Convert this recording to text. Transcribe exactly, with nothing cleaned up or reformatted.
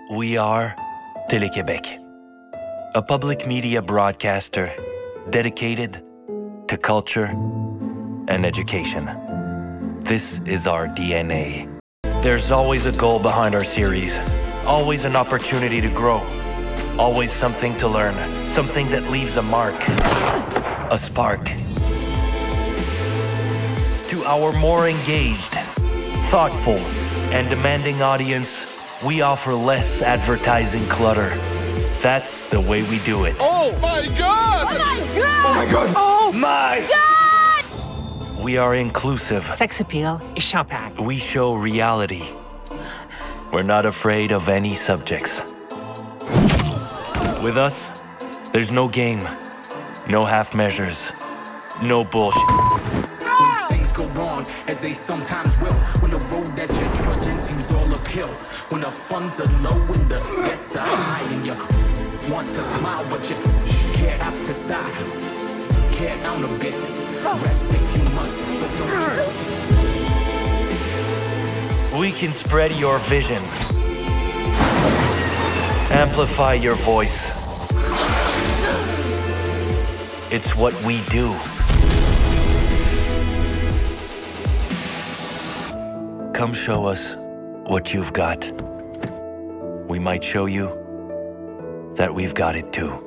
We are Télé-Québec, a public media broadcaster dedicated to culture and education. This is our D N A. There's always a goal behind our series, always an opportunity to grow, always something to learn, something that leaves a mark, a spark. To our more engaged, thoughtful, and demanding audience, we offer less advertising clutter. That's the way we do it. Oh my God! Oh my God! Oh my God! Oh My God! We are inclusive. Sex appeal is champagne. We show reality. We're not afraid of any subjects. With us, there's no game, no half measures, no bullshit. When things go wrong, as they sometimes will, when the road that you're trudging seems all uphill, when the funds are low and the debts are high, and you want to smile but you can't have to sigh. Care down a bit, rest if you must, but don't you? We can spread your vision, amplify your voice. It's what we do. Come show us what you've got. We might show you that we've got it too.